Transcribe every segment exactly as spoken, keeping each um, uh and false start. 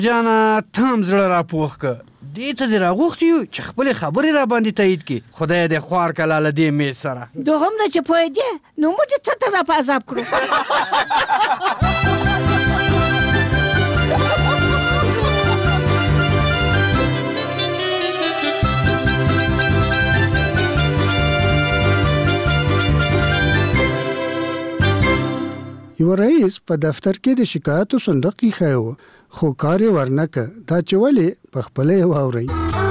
جانا ته هم زړه راپوخ که دې ته دې راغوښتي یو چې خپلې خبرې را باندې تایید کړي. خدای دې خوار کړه له دې میز سره. دوهمره چې پوهېدې نو موږ دې څه ته را په عذاب کړو. یو رئیس په دفتر کې د شکایتو صندوق ایښی و خو کار یې ورنه که. دا چې ولې په خپله یې واورئ.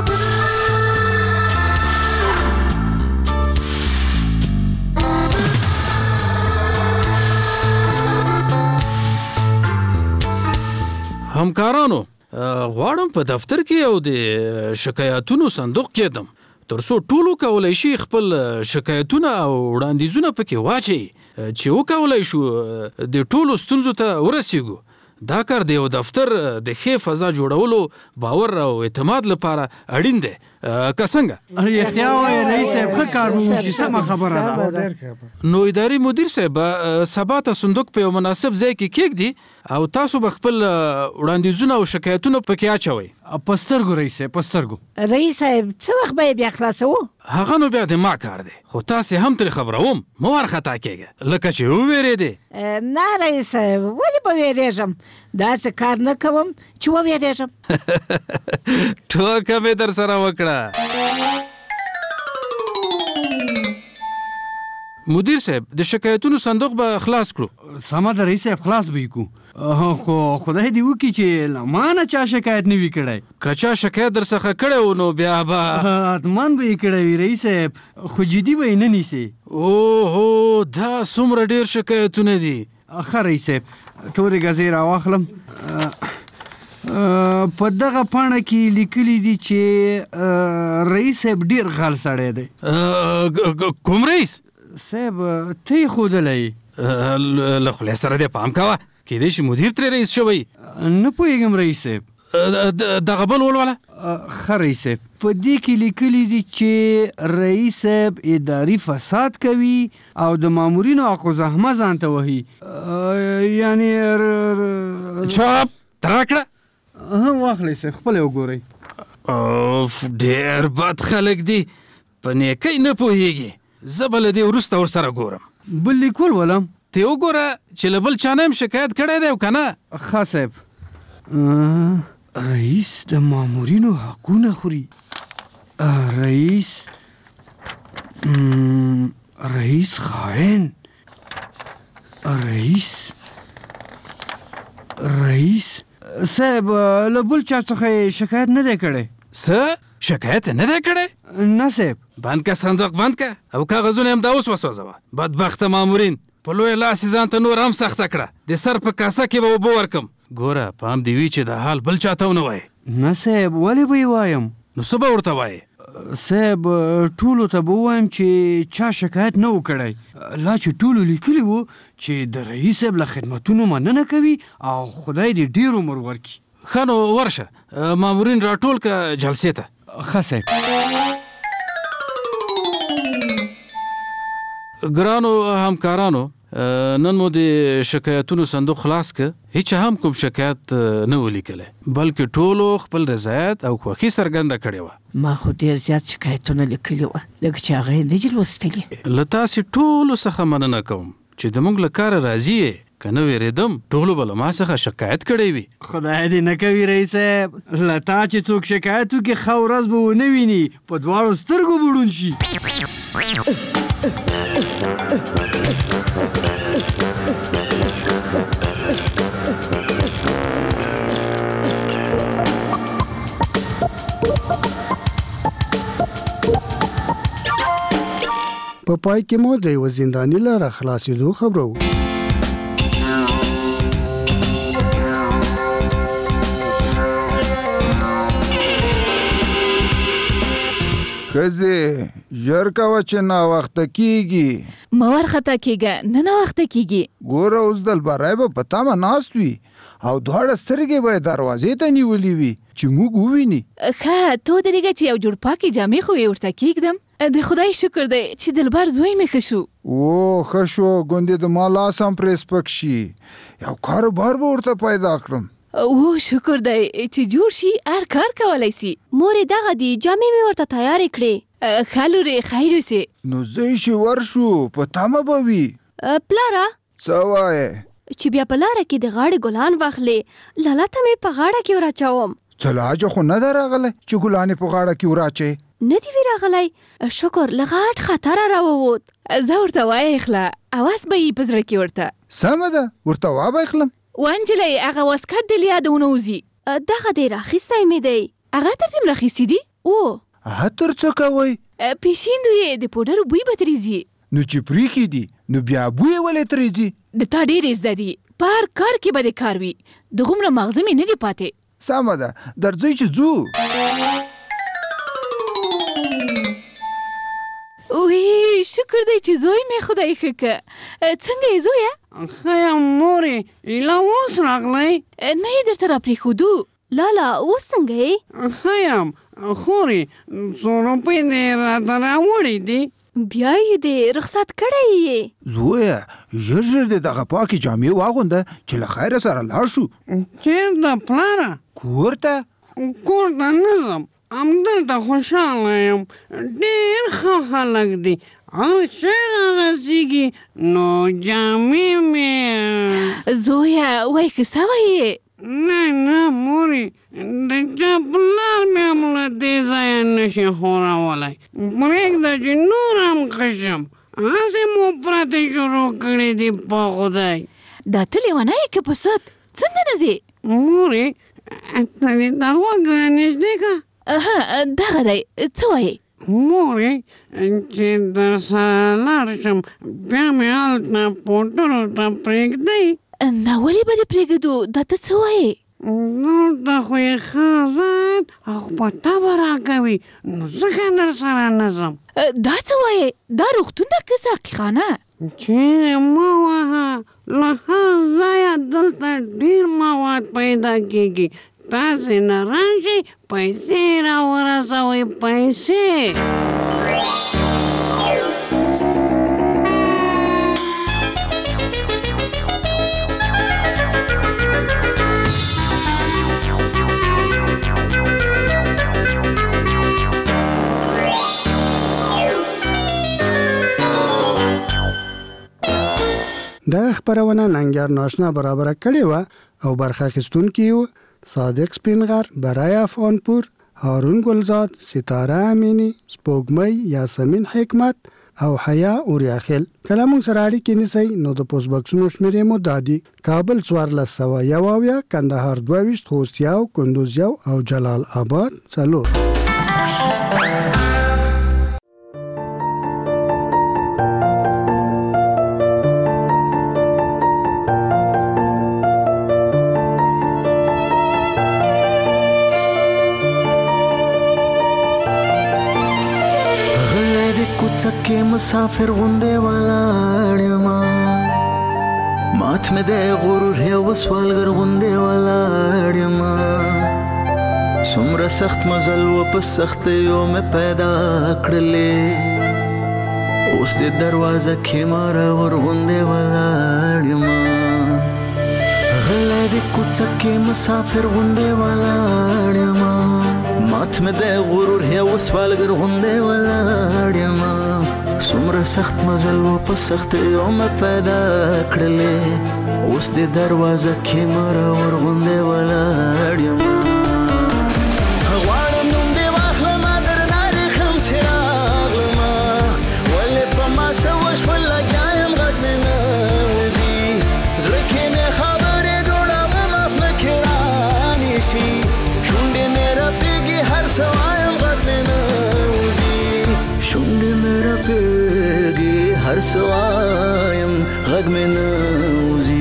همکارانو غواړم په دفتر کې یو د شکایتونو صندوق کېدم تر څو ټولو کولی شي خپل شکایتونه او وړاندیزونه پکې واچوي چې وکولی شو د ټولو ستونزو ته ورسیږو. دا کار د یو دفتر د ښې فضا جوړولو باور او اعتماد لپاره اړین دی. که څنګه؟ رښتیا وایې رئیس صاحب ښه کار به وشي. سمه خبره ده. نو اداري مدیر صاحب سبا ته صندوق په یو مناسب ځای کې کېږدي او تاسو به خپل وړاندیزونه او شکایتونه پکې اچوئ. په سترګو رئیس صاحب په سترګو. رئیس صاحب څه وخت به یې بیا خلاصوو؟ هغه نو بیا د ما کار دی خو تاسې هم ترې خبروم مه وارخطا کېږه لکه چې ووېرېدې. نه رئیس صاحب ولې به وېرېږم؟ داسې کار نه کوم چې ووېرېږم. ټوکه مې در سره وکړه. مدیر صاحب د شکایتونو صندوق به خلاص کړو. سمه ده رئیس صاحب خلاص به یې کړو خو خدای دې وکړي چې له ما نه چا شکایت نه وي کړی. که چا شکایت در څخه کړی و نو بیا به حتماً به یې کړی وي رئیس صاحب خو جدي به یې نه نیسې. اوهو دا څومره ډېر شکایتونه دي. ښه رئیس صاحب تورې ګزې راواخلم. په دغه پاڼه کې لیکلي دي چې رئیس صاحب ډېر غل سړی دی. کوم رئیس صاحب ته یې ښودلی له خولې سره دې پام کوه کېدای شي مدیر ترې رئیس شوی. نه پوهېږم رئیس صاحب. دغه بل ولوله. ښه رئیس صاحب په دې کې لیکلي دي چې رئیس صاحب اداري فساد کوي او د مامورینو حق الزحمه ځان ته وهي. یعنې چاپ ترا کړه. واخلئ صاحب خپله وګورئ. ډېر بد خلک دي په نیکۍ نه پوهېږي. زه به له دې وروسته ورسره ګورم. بل لیکول ولم ته وګوره چې له بل چا نه هم شکایت کړی دی او که نه. ښه صاحب. رئیس د مامورینو حقونه خوري. رئیس رئیس خائن. رئیس رئیس صاحب له بل چا څخه شکایت نه دی کړی. څه شکایت نه دی کړی؟ نه صاحب. بند که صندوق بند که او کاغذونه هم دا اوس وسوځوه. بدبخته مامورین په لویه لاس یې ځان ته نور هم سخته کړه. د سر په کاسه کې به اوبه ورکم. ګوره پام دې وي چې دا حال بل چاته ونه وایې. نه صاحب ولې به یې وایم؟ نو څه به ورته وایې؟ صاحب ټولو ته به ووایم چې چا شکایت نه و کړی. لا چې ټولو لیکلي وو چې د رئیس صاحب له خدمتونو مننه کوي او خدای دې ډېر عمر ورکړي. ښه نو ورشه مامورین راټول که جلسې ته. ښه صاحب. ګرانو همکارانو نن مو د شکایتونو صندوق خلاص که. هیچ هم کوم شکایت نه و لیکلی بلکې ټولو خپل رضایت او خوښي څرګنده کړې وه. ما خو ډېر زیات شکایتونه لیکلي وه لکه چې هغه یې نه دي لوستلي. له تاسې ټولو څخه مننه کوم چې زموږ له کاره راضي یې. که نه وېرېدم ټولو به له ما څخه شکایت کړی وي. خدای دې نه کوي رئیس صاحب. له تا چې څوک شکایت وکړي ښه ورځ به ونه ویني په دواړو سترګو به ړوند شي. په پای کې مو د یوه زنداني له راخلاصېدو خبرو. ښځې ژر کوه چې ناوخته کېږي. مه وارخطا کېږه نه ناوخته کېږي. ګوره اوس دلبری به په تمه ناست وي او دواړه سترګې به یې دروازې ته نیولې وي چې موږ وویني. ښه تو درېږه چې یو جوړ پاکې جامې خو یې ورته کېږدم. د خدای شکر دی چې دلبر زوی مې ښه شو. او ښه شو ګوندې د ما لاس هم پرې سپک شي. یو کاروبار به ورته پیدا کړم. او شکر دی چې جوړ شي هر کار کولی سي. مورې دغه دي جامې مې ورته تیارې کړې. ښه لورې خیر اوسې. نو زه چې ورشو په تمه به وي. پلاره څه وایې؟ چې بیا په لاره کې د غاړې ګلان واخلې لالا ته مې په غاړه کې وراچوم. چلاجه خو نه ده راغلی چې ګلانې په غاړه کې وراچې؟ نه دي وی راغلی. شکر له غاټ خطره راووت. زه ورته وایخله اواز به یې په زړه کې ورته. سمه ده ورته وابایخلم. وانجلۍ هغه واسکټ دې له یاده ونوځي. دغه دی راخیستی مې دی. هغه تر دې راخیستي دي؟ او عطر څه کوئ؟ پیشیندو یې د پوډرو بوی به ترېځي. نو چې پرېښي دي نو بیا بوی یې ولې ترېځي؟ د تا ډېرې زده دي په هر کار کې به دې کار وي. د غومره مغزه مې نه دي پاتې. سمه ده درځئ چې ځو. وی شکر دی چې زوی مې خدای ښه که. څنګه یې زویه؟ ښه یم مورې ایله اوس راغلی؟ نه یې درته راپرېښودو. لالا اوس څنګه یې؟ ښه یم خورې څو روپۍ دې راته راوړې دي؟ بیا یې دې رخصت کړی یې. زویه ژر ژر دې دغه پاکې جامې واغونده چې له خیره سره لاړ شو. چېرته پلاره؟ کور ته. کور ته نه ځم همدلته خوشحاله یم. ډېر ښه خلک دي او چې رارسېږي نو جامې مې. زویه وایي که سوی یې؟ نه نه مورې د چا پلار مې هم له دې ځایه نشي خورولی. پرېږده چې نور هم ښه شم. هسې مو پرتې شروع کړې دي په خدای. دا ته لیونی که په ست څنګه نه ځې؟ مورې ته دې دا غوږ رانږدې که. اها دغه دی څه وایې؟ مورې چې در سره لاړ شم بیا مې هلته پوټرو ته پرېږدئ. نه ولې به دې پرېږدو دا ته څه وایې؟ دلته خو یې ښه ذات او په طبع راکوي نو ځکه در سره نه ځم. دا څه وایې؟ دا روغتون ده که ساقیخانه؟ چیرې مه وهه له هر ځایه دلته ډېر مواد پیدا کېږي. تاسې نه راشئ پیسې راورسوئ پیسې. دا خبرونه ننګر ناشنا برابر کړې و او برخه اخیستونکي وو صادق سپینغر، برای افغانپور، هارون گلزاد، ستاره امینی، سپوږمۍ یاسمین حکمت او حیا اوریاخیل. کله موږ سره اړیکې نیسئ نو د پوسټ باکسونو شمیرې مو دادي: کابل څوارلس سوه یو اویا، کندهار دوه ویشت، خوست یو، کندوز یو او جلال آباد څلور. که مسافر غونډه ولاړ ما مات مې د غرور یو سوالګر غونډه ولاړ ما څومره سخت مزل و په سختیو مې پیدا کړلې اوس د دروازه کې ماره ور غونډه ولاړ ما غلی د کوڅه کې مسافر غونډه ولاړ ما مات مې د غرور یو سوالګر غونډه ولاړ ما څومره سخت مزل و په سختیو مې پیدا کړلې اوس د دروازه کې ماره ور غونډه ولاړ یم. غواړم نوم دې واخلمه درنه دې کړم چې راغلمه ولې په ما څه وشول لګیا یم غږ مې نه وځي زړه کې مې خبرې جوړوم اف نه کې رانیشي شونډې مې رپېږي هر څه وایم غږ مې نه وځي شونډې مې رپېږي هر څه وایم غږ مې نه وځي.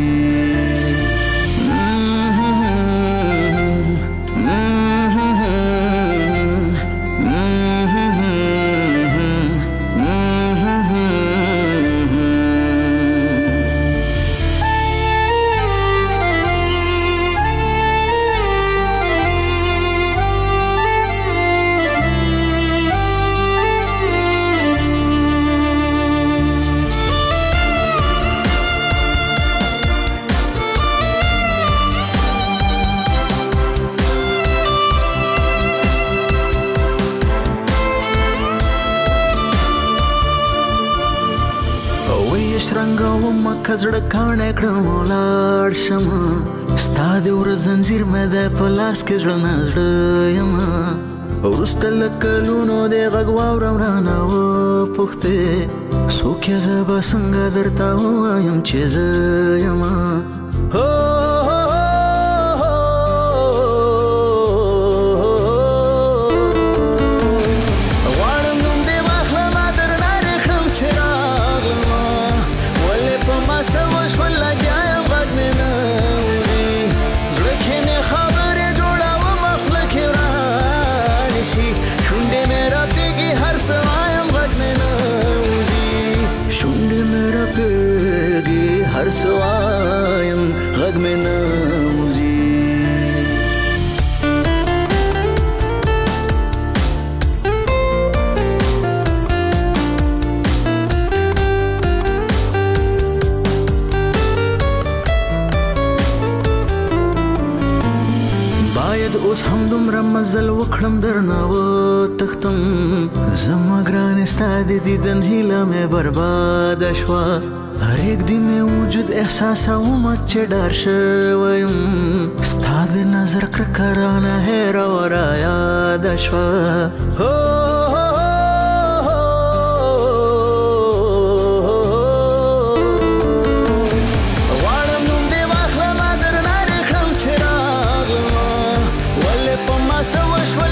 کزړه کاڼه کړم ولاړ شمه ستا د ور زنځیر مې د په لاس کې زړه نه زړه یمه وروسته له کلونو د غږ واورم رانه وپوښتې څوک یې زه به څنګه درته ووایم چې زه یمه هر سوایم غږ مې نه وځي باید اوس هم دومره مزل وکړم درنه وتښتم زما ګرانې ستا د دیدن هیله مې برباده شوه هر یک دی مې وجود احساسوم چې ډار شوی یم ستا د نظر کرکه رانه هېره و رایاده شوه غواړم نوم دې واخلمه درنه دې کړم چې راغلمه ولې په ما څه وشوه